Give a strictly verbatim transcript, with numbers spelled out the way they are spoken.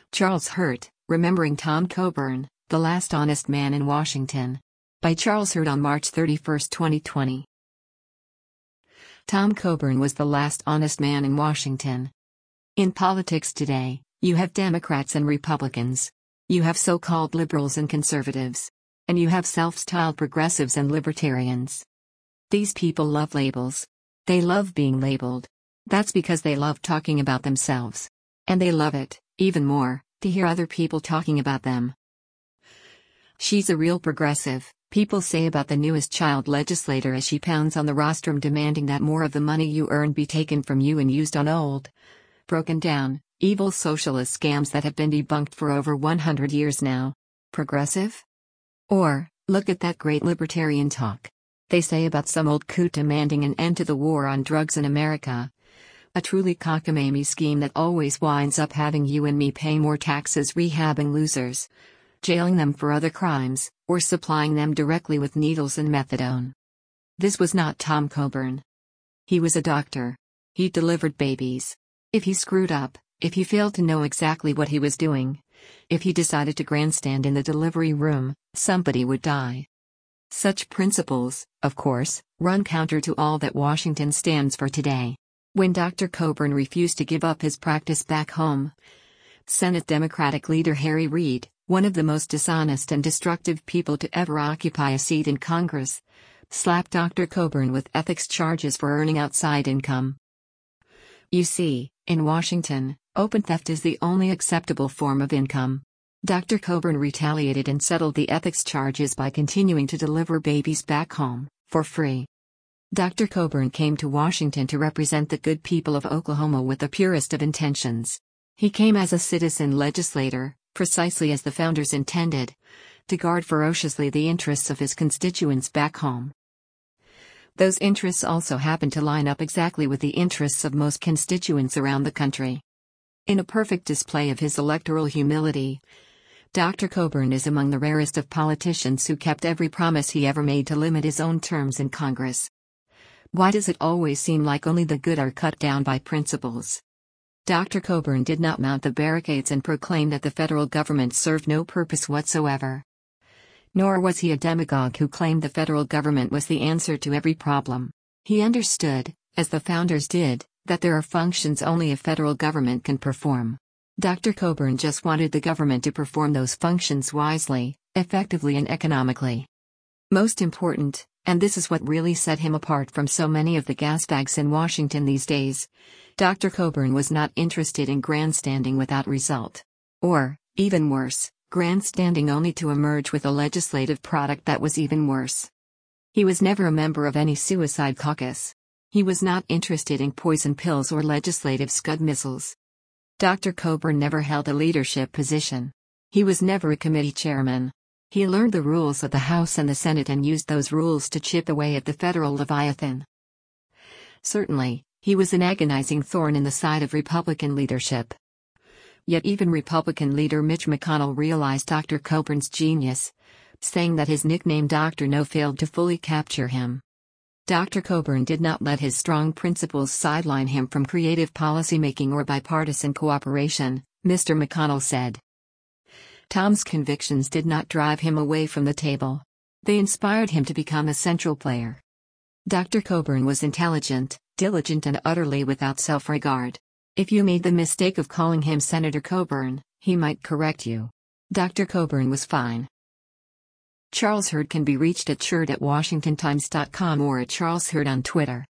Charles Hurt, Remembering Tom Coburn, The Last Honest Man in Washington. By Charles Hurt on March thirty-first, twenty twenty. Tom Coburn was the last honest man in Washington. In politics today, you have Democrats and Republicans. You have so-called liberals and conservatives. And you have self-styled progressives and libertarians. These people love labels. They love being labeled. That's because they love talking about themselves. And they love it, even more, to hear other people talking about them. She's a real progressive, people say about the newest child legislator as she pounds on the rostrum demanding that more of the money you earn be taken from you and used on old, broken down, evil socialist scams that have been debunked for over one hundred years now. Progressive? Or, look at that great libertarian talk they say about some old coot demanding an end to the war on drugs in America. A truly cockamamie scheme that always winds up having you and me pay more taxes rehabbing losers, jailing them for other crimes, or supplying them directly with needles and methadone. This was not Tom Coburn. He was a doctor. He delivered babies. If he screwed up, if he failed to know exactly what he was doing, if he decided to grandstand in the delivery room, somebody would die. Such principles, of course, run counter to all that Washington stands for today. When Doctor Coburn refused to give up his practice back home, Senate Democratic leader Harry Reid, one of the most dishonest and destructive people to ever occupy a seat in Congress, slapped Doctor Coburn with ethics charges for earning outside income. You see, in Washington, open theft is the only acceptable form of income. Doctor Coburn retaliated and settled the ethics charges by continuing to deliver babies back home, for free. Doctor Coburn came to Washington to represent the good people of Oklahoma with the purest of intentions. He came as a citizen legislator, precisely as the founders intended, to guard ferociously the interests of his constituents back home. Those interests also happened to line up exactly with the interests of most constituents around the country. In a perfect display of his electoral humility, Doctor Coburn is among the rarest of politicians who kept every promise he ever made to limit his own terms in Congress. Why does it always seem like only the good are cut down by principles? Doctor Coburn did not mount the barricades and proclaim that the federal government served no purpose whatsoever. Nor was he a demagogue who claimed the federal government was the answer to every problem. He understood, as the founders did, that there are functions only a federal government can perform. Doctor Coburn just wanted the government to perform those functions wisely, effectively and economically. Most important, and this is what really set him apart from so many of the gasbags in Washington these days, Doctor Coburn was not interested in grandstanding without result. Or, even worse, grandstanding only to emerge with a legislative product that was even worse. He was never a member of any suicide caucus. He was not interested in poison pills or legislative Scud missiles. Doctor Coburn never held a leadership position. He was never a committee chairman. He learned the rules of the House and the Senate and used those rules to chip away at the federal Leviathan. Certainly, he was an agonizing thorn in the side of Republican leadership. Yet even Republican leader Mitch McConnell realized Doctor Coburn's genius, saying that his nickname Doctor No failed to fully capture him. Doctor Coburn did not let his strong principles sideline him from creative policymaking or bipartisan cooperation, Mister McConnell said. Tom's convictions did not drive him away from the table. They inspired him to become a central player. Doctor Coburn was intelligent, diligent and utterly without self-regard. If you made the mistake of calling him Senator Coburn, he might correct you. Doctor Coburn was fine. Charles Hurt can be reached at churt at washington times dot com or at Charles Hurt on Twitter.